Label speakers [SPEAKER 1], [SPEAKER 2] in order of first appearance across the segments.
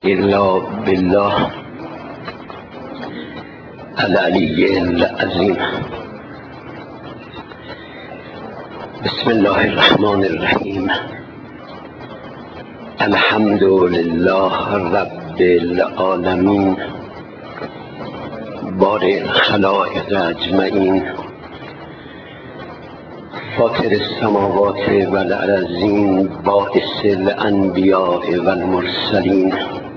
[SPEAKER 1] إلا بالله العلي العظيم. بسم الله الرحمن الرحیم. الحمد لله رب العالمین بارئ الخلائق اجمعین فاطر السماوات والارضین باعث الانبیاء والمرسلین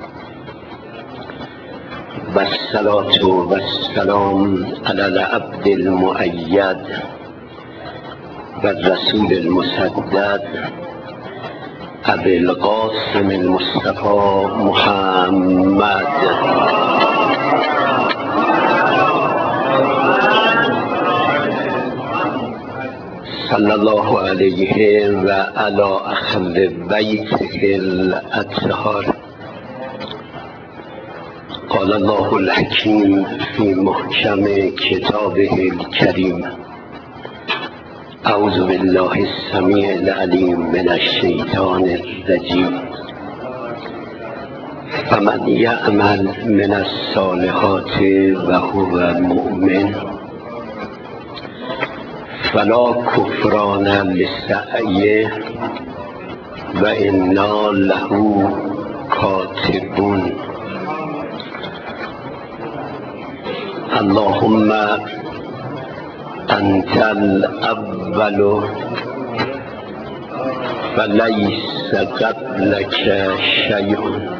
[SPEAKER 1] والصلاة والسلام علی العبد المؤید والرسول المسدد ابی القاسم المصطفى محمد صلی الله علیه و علی اهل بیته الاطهار. قال الله الحکیم فی محکم کتابه الکریم. اعوذ بالله السمیع العلیم من الشیطان الرجیم. فمن یعمل من الصالحات و هو مؤمن فلا کفران لسعیه و انا له کاتبون. اللهم انت الاول فلیس قبلک شیء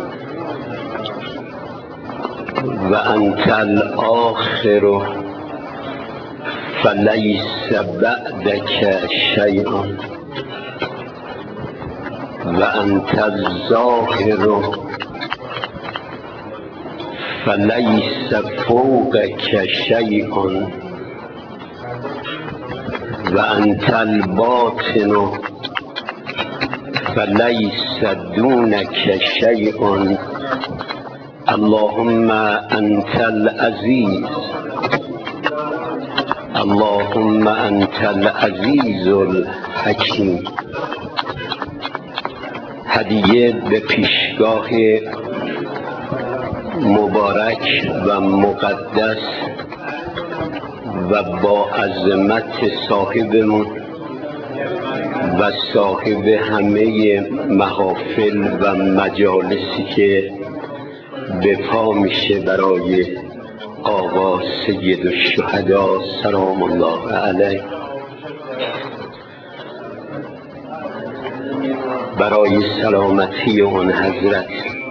[SPEAKER 1] و انت الآخر فلیس بعدک شیء و انت الظاهر فلیس فوقک شیء و انت الباطن فلیس دونک شیء. اللهم انت العزیز، اللهم انت العزیز الحکیم. هدیه به پیشگاه مبارک و مقدس و با عظمت صاحبمون و صاحب همه محافل و مجالسی که به پا میشه برای آقا سید الشهدا سلام الله علیه، برای سلامتی اون حضرت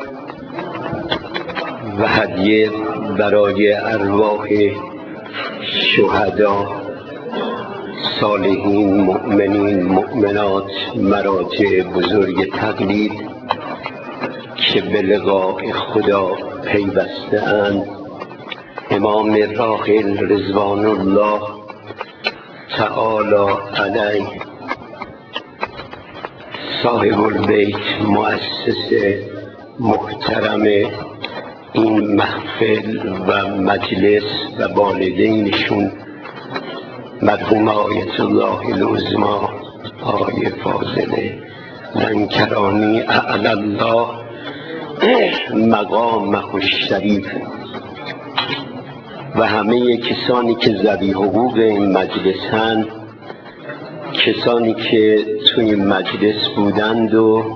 [SPEAKER 1] و هدیه برای ارواح شهدا، صالحین، مؤمنین، مؤمنات، مراجع بزرگ تقلید که به لقاء خدا پیوسته اند. امام راحل رضوان الله تعالی علیه، صاحب البیت، مؤسس محترم این محفل و مجلس و والدینشون مرحوم آیت الله العظمی آقای فاضل لنکرانی اعلی الله مقامه الشریف و همه کسانی که ذوی حقوق این مجلس هستند، کسانی که توی این مجلس بودند و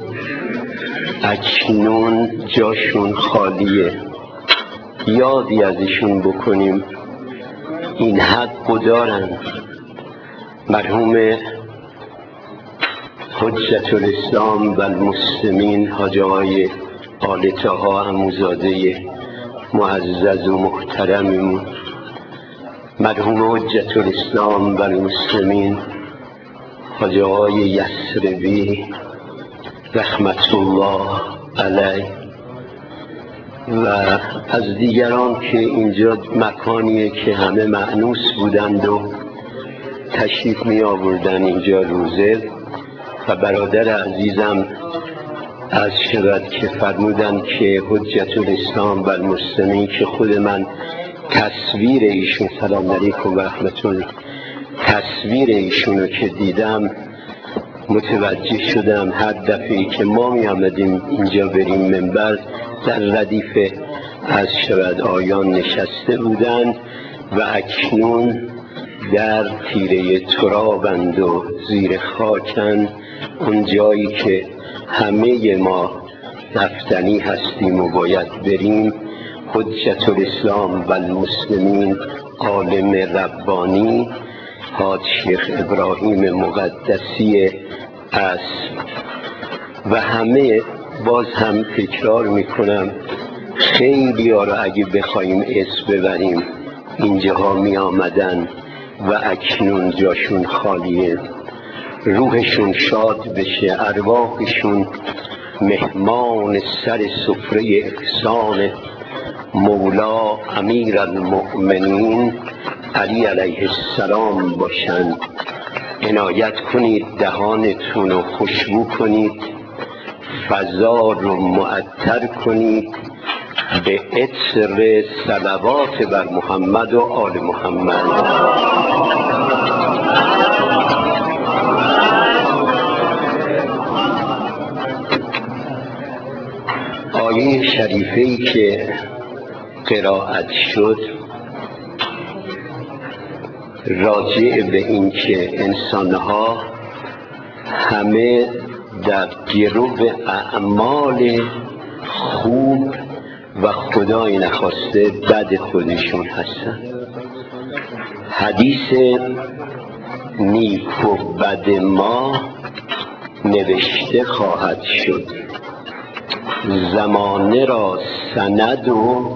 [SPEAKER 1] اکنون جاشون خالیه، یادی ازشون بکنیم. این حق دارن. مرحوم حجت الاسلام و المسلمین حاج آقای آل طاها عموزاده معزز و محترممون، مرحوم حجت الاسلام و المسلمین حاج آقای یسربی رحمت الله علیه و از دیگران که اینجا مکانیه که همه مأنوس بودند و تشریف می آوردن اینجا روزه. و برادر عزیزم از شود که فرمودن که حجت الاسلام و المسلمین که خود من تصویر ایشون، سلام علیکم و رحمت الله، تصویر ایشونو که دیدم متوجه شدم هر دفعه که ما می آمدیم اینجا بریم منبر در ردیف از شود آیان نشسته بودند و اکنون در تیره ترابند و زیر خاکند، اون جایی که همه ما رفتنی هستیم و باید بریم. حجت الاسلام و المسلمین عالم ربانی حاج شیخ ابراهیم مقدسی است و همه باز هم تکرار میکنم خیلی ها را اگه بخوایم اسم ببریم اینجاها می آمدن و اکنون جاشون خالیه. روحشون شاد بشه، ارواحشون مهمان سر سفره احسان مولا امیر المؤمنین علی علیه السلام باشند. عنایت کنید دهانتون رو خوشبو کنید، فضا رو معطر کنید به عطر صلوات بر محمد و آل محمد. آیه شریفه‌ای که قرائت شد راجع به این که انسانها همه در گرو اعمال خوب و خدای نخواسته بد خودشون هستن. حدیث نیک و بد ما نوشته خواهد شد، زمانه را سند و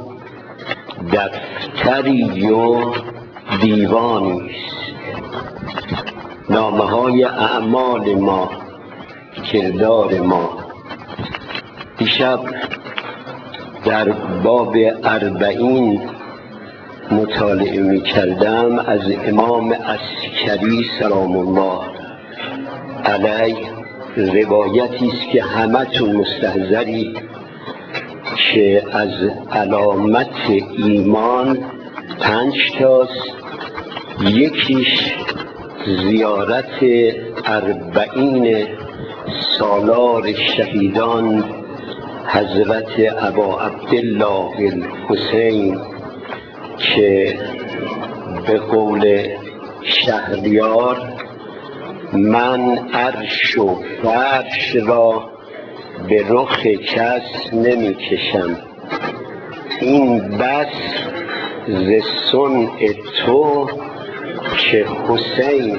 [SPEAKER 1] دفتری و دیوانی است. نامه های اعمال ما، کردار ما. دیشب در باب 40 مطالعه می کردم از امام عسکری سلام الله علیه، روایتی است که همتون مستحضری که از علامت ایمان 5 تاست. یکیش زیارت 40 سالار شهیدان حضرت ابا عبدالله الحسین که به قول شهریار من عرش و فرش را به رخ کس نمی کشم، این بس ز صنع تو که حسین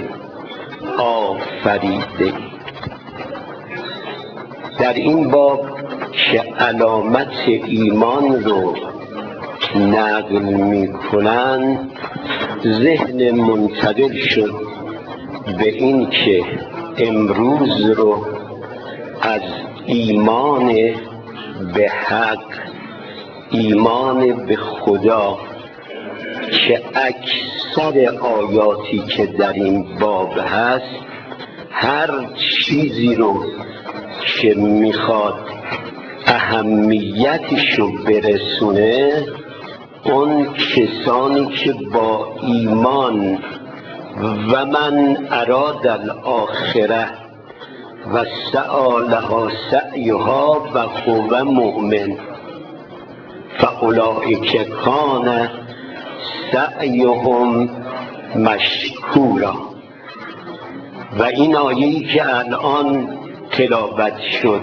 [SPEAKER 1] آفریده. در این باب که علامت ایمان رو نقل می کنن ذهن منتقل شد به این که امروز رو از ایمان به حق، ایمان به خدا که اکثر آیاتی که در این باب هست هر چیزی رو که میخواد اهمیتشو برسونه، اون کسانی که با ایمان و من اراد الاخره و سعی لها سعیها و هو مؤمن فاولئک کان سعیهم مشکورا. و این آیه‌ای که الان تلاوت شد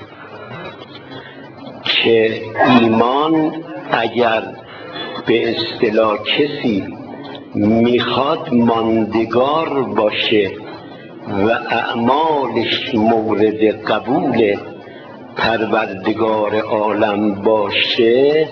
[SPEAKER 1] که ایمان اگر به اصطلاح کسی میخواد ماندگار باشه و اعمالش مورد قبول پروردگار عالم باشه،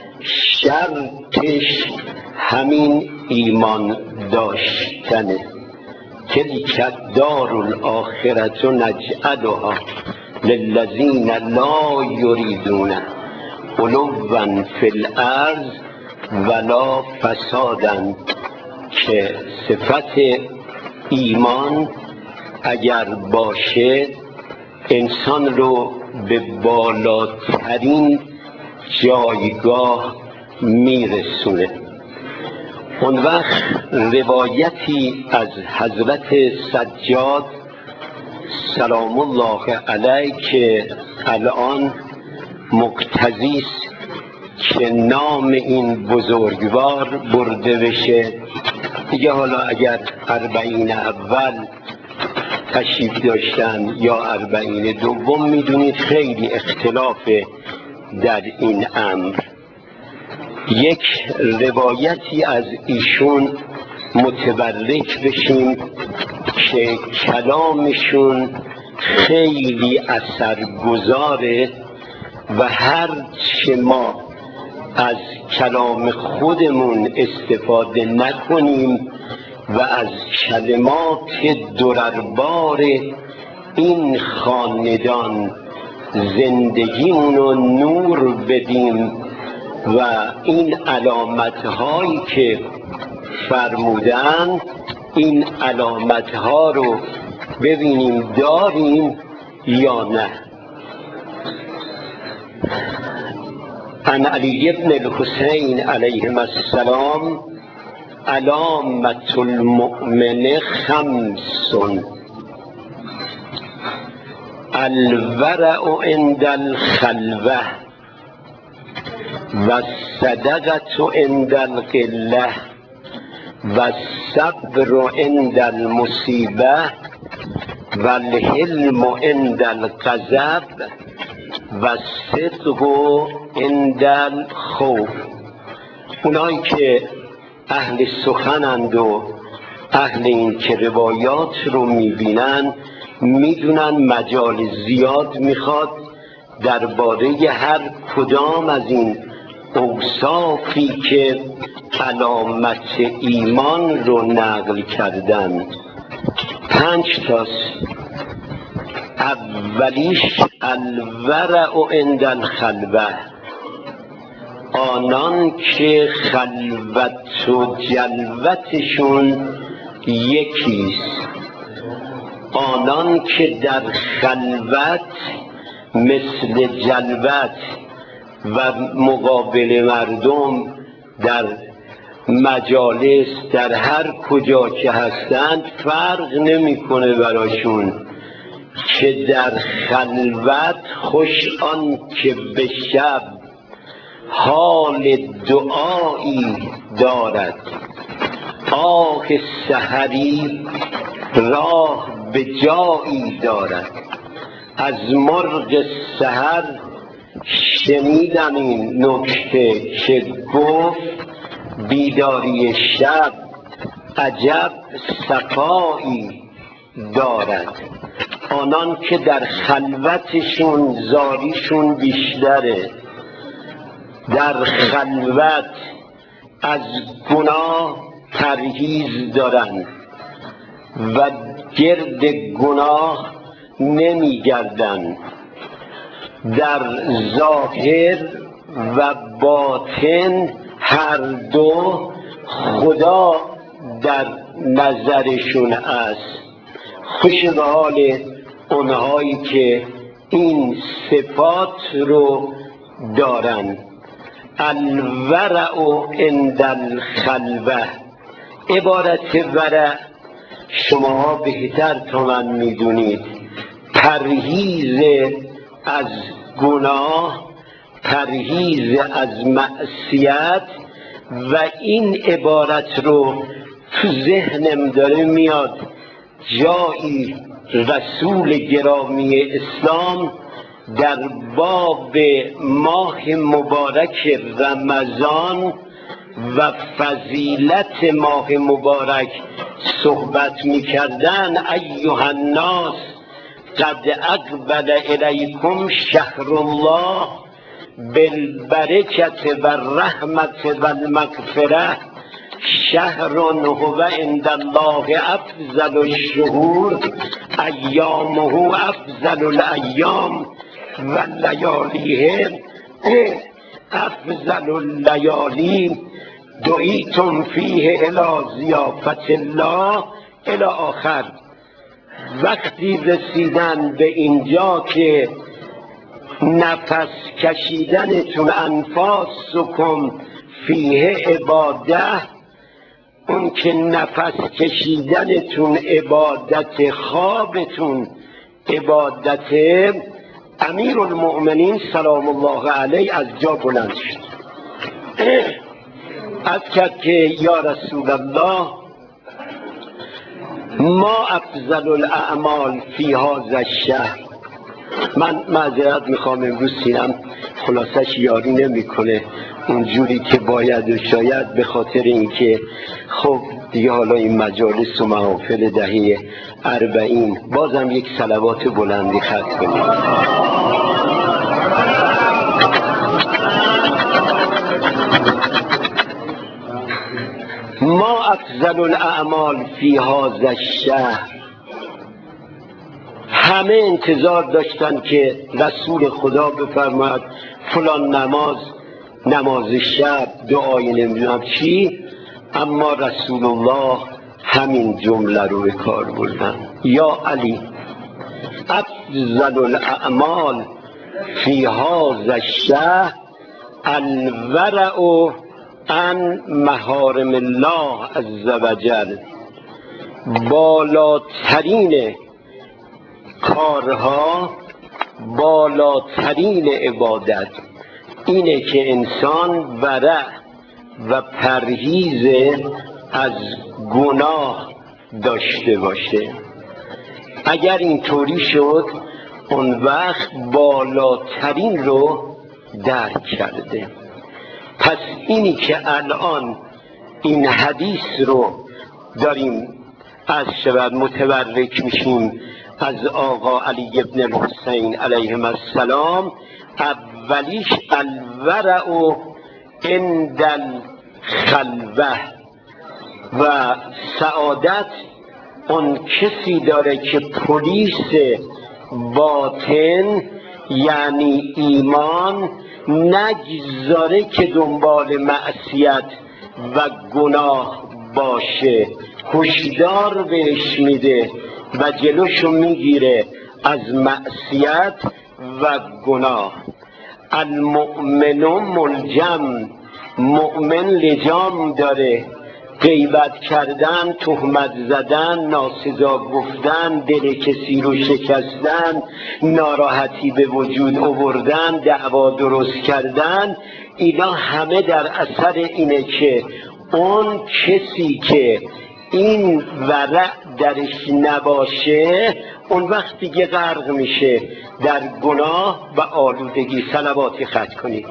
[SPEAKER 1] شرطش همین ایمان داشتنه. تلک الدار الاخرة نجعلها للذین لا یریدون علوا فی الارض ولا فسادا، که صفت ایمان اگر باشه انسان رو به بالاترین جایگاه میرسونه. اون وقت روایتی از حضرت سجاد سلام الله علیه که الان مقتضی است که نام این بزرگوار برده بشه دیگه. حالا اگر اربعین اول تشریف داشتن یا اربعین دوم، میدونید خیلی اختلاف در این امر. یک روایتی از ایشون متبرک بشیم که کلامشون خیلی اثرگذاره و هر چه ما از کلام خودمون استفاده نکنیم و از کلمات درربار این خاندان زندگیمون رو نور بدیم و این علامت‌هایی که فرمودن، این علامت‌ها رو ببینیم داریم یا نه. عن علی بن الحسین علیهم السلام علامة المؤمن خمس: الورع عند الخلوة والصدقة عند القلة والصبر عند المصیبه والحلم عند الغضب والصدق عند الخوف. اونایی که اهل سخنند و اهل این که روایات رو میبینن میدونن مجال زیاد میخواد درباره هر کدام از این اوصافی که علامت ایمان رو نقل کردن. 5 تاست. اولیش الورع عند الخلوة، آنان که خلوت و جلوتشون یکیست، آنان که در خلوت مثل جلوت و مقابل مردم در مجالس در هر کجا که هستند فرق نمیکنه براشون، که در خلوت خوش آن که به شب حال دعایی دارد، آه سحری راه به جایی دارد. از مرغ سحر شنیدم این نکته که گفت بیداری شب عجب صفایی دارد. آنان که در خلوتشون زاریشون بیشتره، در خلوت از گناه پرهیز دارن و گرد گناه نمیگردن، در ظاهر و باطن هر دو خدا در نظرشون است. خوش به حال اونهایی که این صفات رو دارن. الورع عند الخلوة، عبارت ورع شماها بهتر تا من میدونید، پرهیز از گناه، پرهیز از معصیت. و این عبارت رو تو ذهنم داره میاد جایی رسول گرامی اسلام در باب ماه مبارک رمضان و فضیلت ماه مبارک صحبت میکردن. ایها الناس قد اقبل الیکم شهر الله بالبرکة و الرحمة و المغفرة، شهر هو عند الله افضل الشهور، ایامه افضل الایام و لیالیه افضل اللیالی، دعیتم فیه الی ضیافة الله الی آخر. وقتی رسیدن به اینجا که نفس کشیدنتون انفاسکم فیه عباده، اون که نفس کشیدنتون عبادت، خوابتون عبادت، امیر المؤمنین سلام الله علیه از جا بلند شد، از کرد که یا رسول الله ما افضل الاعمال فی هذا الشهر. من معذرت میخوام، امروز سینم خلاصش یاری نمیکنه اونجوری که باید، و شاید به خاطر اینکه خب دیگه حالا این مجالس و محافل دهه 40 بازم یک صلوات بلندی ختم کنیم. ما افضل الاعمال فی هذا الشهر. همه انتظار داشتن که رسول خدا بفرماید فلان نماز شب، دعای نمیدونم چی، اما رسول الله همین جمله رو به کار بردن: یا علی افضل الاعمال فی هذا الشهر الورع عن محارم الله عز وجل. بالاترین کارها، بالاترین عبادت اینه که انسان ورع و پرهیز از گناه داشته باشه. اگر اینطوری شد اون وقت بالاترین رو درک کرده. پس اینی که الان این حدیث رو داریم از شباب متبرک میشیم از آقا علی ابن الحسین علیهم السلام، اولیش الورع عند الخلوه. و سعادت اون کسی داره که پلیس باطن یعنی ایمان نگذاره که دنبال معصیت و گناه باشه، هشدار بهش میده و جلوشو میگیره از معصیت و گناه. المؤمن ملجم، مؤمن لجام داره، غیبت کردن، تهمت زدن، ناسزا گفتن، دل کسی رو شکستن، ناراحتی به وجود آوردن، دعوا درست کردن، اینا همه در اثر اینه که اون کسی که این ورع درش نباشه اون وقت دیگه غرق میشه در گناه و آلودگی. صلواتی ختم کنید.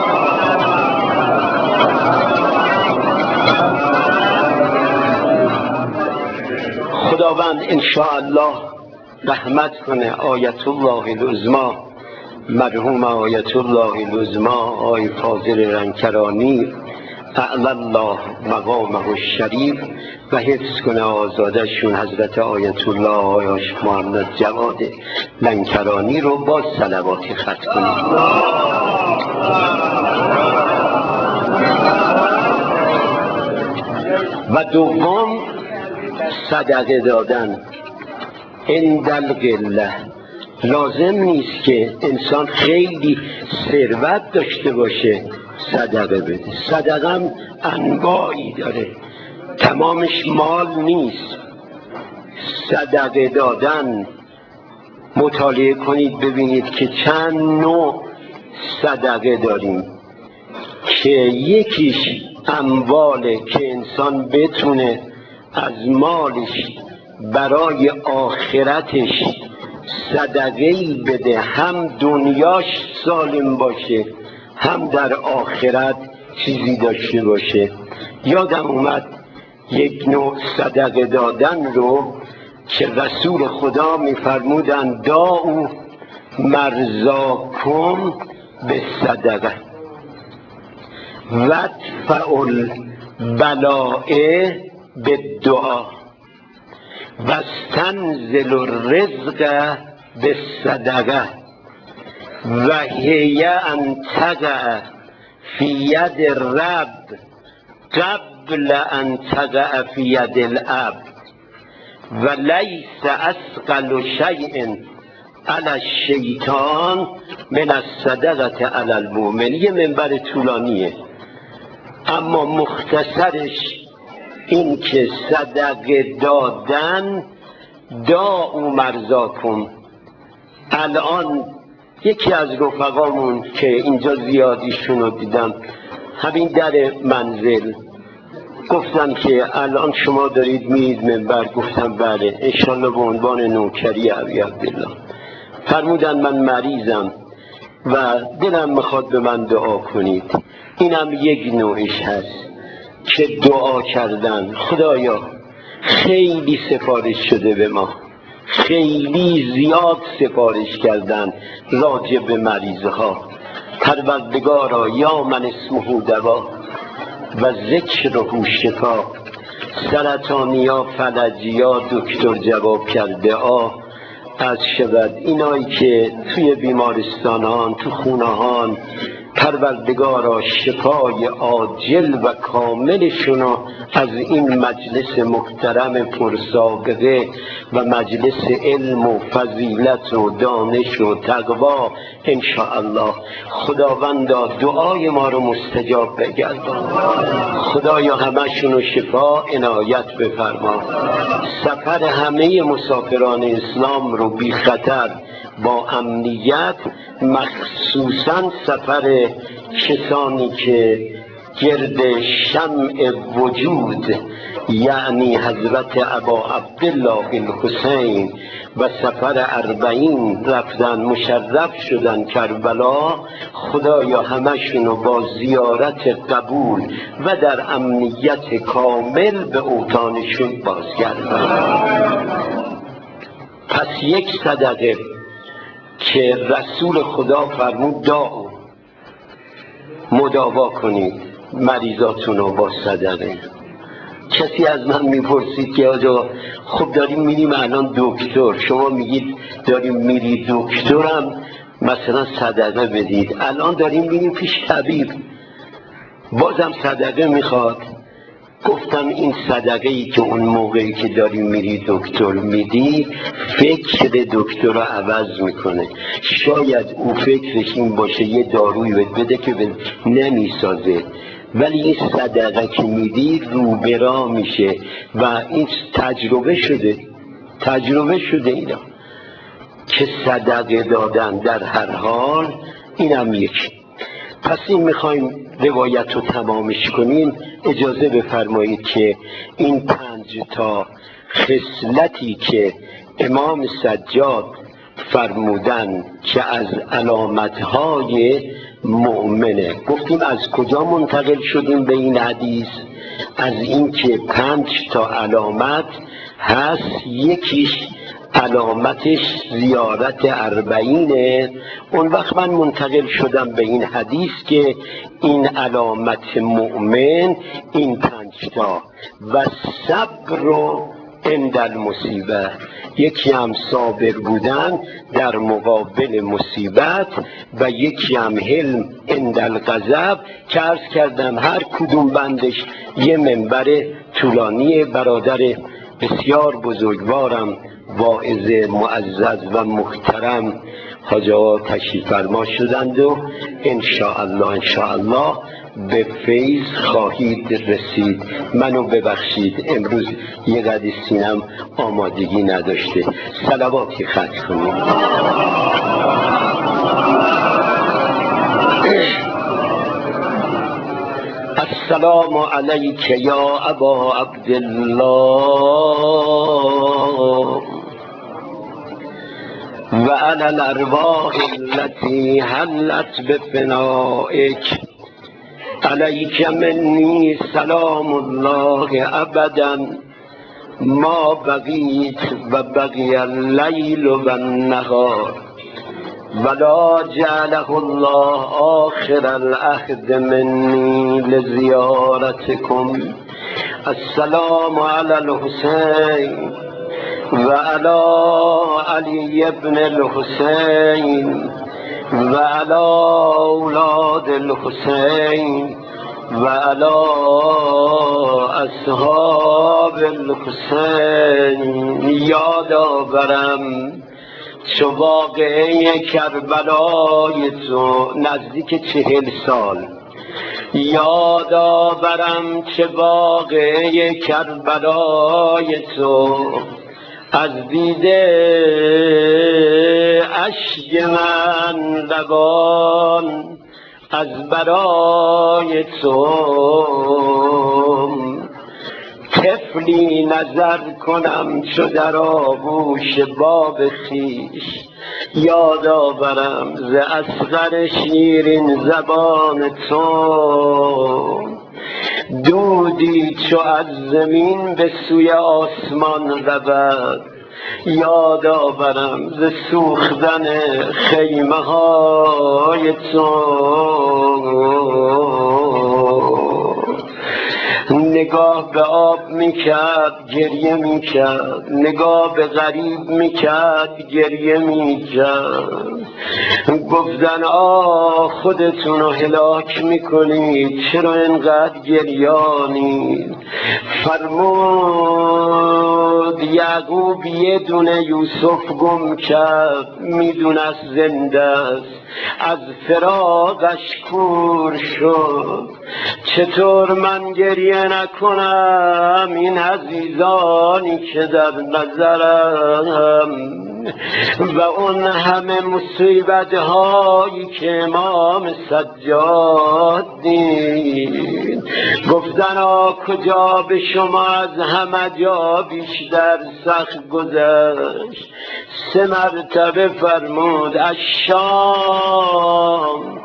[SPEAKER 1] خداوند انشاءالله رحمت کنه آیت الله العظمی، مرحوم آیت الله العظمی آقای فاضل رنکرانی اعلی الله مقامه الشریف و حفظ کنه آزادشون حضرت آیت الله آقای محمد جواد لنکرانی رو با صلواتی ختم کنید. و دوم صدقه دادن عند القله. لازم نیست که انسان خیلی ثروت داشته باشه صدقه بده. صدقه هم انواعی داره، تمامش مال نیست. صدقه دادن مطالعه کنید ببینید که چند نوع صدقه داریم که یکیش امواله که انسان بتونه از مالش برای آخرتش صدقه‌ای بده، هم دنیاش سالم باشه هم در آخرت چیزی داشته باشه. یادم اومد یک نوع صدقه دادن رو که رسول خدا میفرمودن داعوا مرضاکم به صدقه وادفعوا البلاء بالدعا واستنزل الرزق بالصدقه و هی ان تقع فی ید الرب قبل ان تقع فی ید العبد و لیس اثقل شیء علی الشیطان من الصدقه علی المؤمن. یه منبر طولانیه اما مختصرش این که صدقه دادن داعوا مرضاکم. الان یکی از رفقامون که اینجا زیادیشون رو دیدم، همین در منزل گفتم که الان شما دارید میرید منبر؟ گفتم بله، انشالله به عنوان نوکری ابی عبدالله. فرمودن من مریضم و دلم میخواد به من دعا کنید. اینم یک نوعش هست که دعا کردن. خدایا خیلی سفارش شده به ما، خیلی زیاد سفارش کردن راجع به مریضها. پروردگارا یا من اسمه دوا و ذکره شفا، سرطانیا فلجیا دکتر جواب کرده از شود. اینایی که توی بیمارستانان، تو خونهان، پروردگارا شفای عاجل و کاملشونو از این مجلس محترم پرسابقه و مجلس علم و فضیلت و دانش و تقوا انشاءالله خداوندا دعای ما رو مستجاب بگردان. خدایا همشونو شفا عنایت بفرما. سفر همه مسافران اسلام رو بی خطر با امنیت، مخصوصا سفر کسانی که گرد شمع وجود یعنی حضرت ابا عبدالله الحسین و سفر 40 رفتن مشرف شدن کربلا، خدایا همشونو با زیارت قبول و در امنیت کامل به اوطانشون بازگردن. پس یک صدقه که رسول خدا فرمود دعا مداوا کنید مریضاتونو با صدقه. کسی از من میپرسید که آجا خب داریم میریم الان دکتر، شما میگید داریم میری دکترم مثلا صدقه بدید. الان داریم میریم پیش طبیب، بازم صدقه میخواد. گفتم این صدقه ای که اون موقعی که داری میری دکتر میدی فکر دکتر رو عوض میکنه. شاید او فکرش این باشه یه داروی بده که نمیسازه، ولی این صدقه که میدی روبرا میشه و این تجربه شده اینا که صدقه دادن در هر حال. اینم یک. پس این میخوایم روایت رو تمامش کنیم. اجازه بفرمایید که این 5 خصلتی که امام سجاد فرمودن که از علامتهای مؤمنه. گفتیم از کجا منتقل شدیم به این حدیث؟ از این که 5 علامت هست. یکیش علامتش زیارت 40. اون وقت من منتقل شدم به این حدیث که این علامت مؤمن این 5 و صبر و عند المصیبه. یکی هم صابر بودن در مقابل مصیبت و یکی هم حلم عند الغضب که عرض کردم هر کدوم بندش یه منبر طولانی. برادر بسیار بزرگوارم واعظ معزز و محترم حاج آقا تشریف فرما شدند و انشاءالله به فیض خواهید رسید. منو ببخشید امروز یه قدر سینم آمادگی نداشته. صلواتی ختم کنید. السلام علیک یا ابا عبدالله و علی الارواح التي حلت بفنائک. علیک منی سلام الله ابدا ما بقیت و بقی اللیل و النهار ولا جعله الله آخر العهد منی لزیارتکم. السلام علی الحسین و علی علی ابن الحسین و علی اولاد الحسین و علی اصحاب الحسین. یاد آورم چو واقعه کربلای تو نزدیک 40 سال. یاد آورم چه واقعه کربلای تو از دیده اشک من روان از برای تو، طفلی نظر کنم چو در آغوش باب خویش، یاد آورم ز اصغر شیرین زبان تو. دودی چو از زمین به سوی آسمان رود، یاد آورم ز سوختن خیمه های تو. نگاه به آب میکرد گریه میکرد، نگاه به غریب میکرد گریه میکرد. گفتن خودتون رو هلاک میکنید، چرا اینقدر گریانید؟ فرمود یعقوب یه دونه یوسف گم کرد، میدونست زنده است، از فراقش کور شد. چطور من گریه نکنم این عزیزانی که در نظرم، و اون همه مصیبت هایی که امام سجاد دید. گفتن کجا به شما از همه جا بیشتر سخت گذشت؟ 3 مرتبه فرمود الشام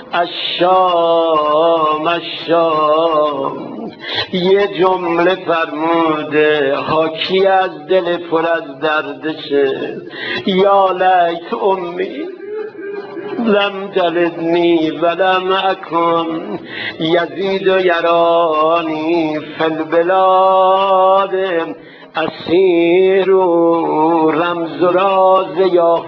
[SPEAKER 1] الشام الشام. یه جمله فرموده حاکی از دل پر از دردشه، یا لیت امی لم تلدنی ولم اکن یزید و یرانی فی البلاد اسیر و رمز و راز یا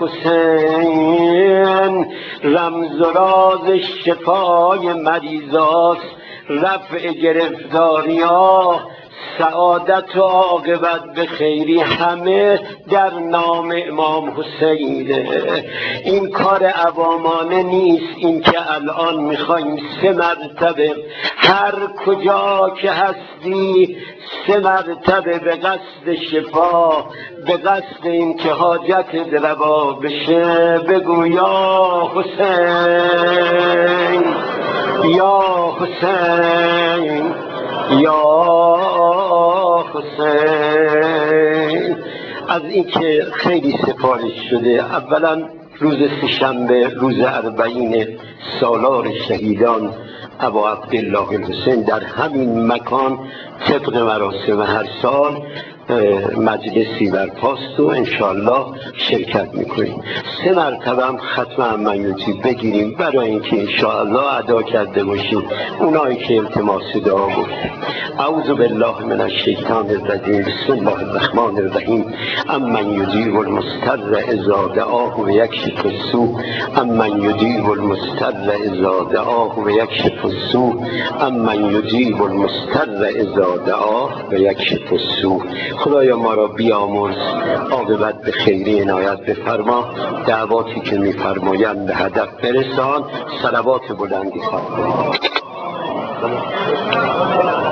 [SPEAKER 1] حسین. رمز و راز شفای مریضاست، رفع گرفتاری ها، سعادت و عاقبت به خیری، همه در نام امام حسینه. این کار عوامانه نیست، این که الان میخوایم 3 مرتبه هر کجا که هستی 3 مرتبه به قصد شفا، به قصد این که حاجت روا بشه بگو یا حسین یا حسین یا حسین. از اینکه خیلی سفارش شده. اولا روز 3 شنبه روز 40 سالار شهیدان ابا عبدالله الحسین در همین مکان طبق مراسم هر سال مجلسی برپاست و انشالله شرکت میکنیم. 3 مرتبه هم ختم امنیتی بگیریم برای اینکه انشالله ادا کرده باشیم اونایی که التماس دعا بود. اعوذ بالله من الشیطان الرجیم، بسم الله الرحمن الرحیم. امن یجیب المضطر اذا دعاه و یکشف السوء، امن یجیب المضطر اذا دعاه و یکشف السوء، امن یجیب المضطر اذا دعاه و یکشف السوء. خدایا ما را بیامرز، عاقبت به خیری عنایت بفرما، دعواتی که میفرمایند به هدف برسان. صلوات بلندی خواهد.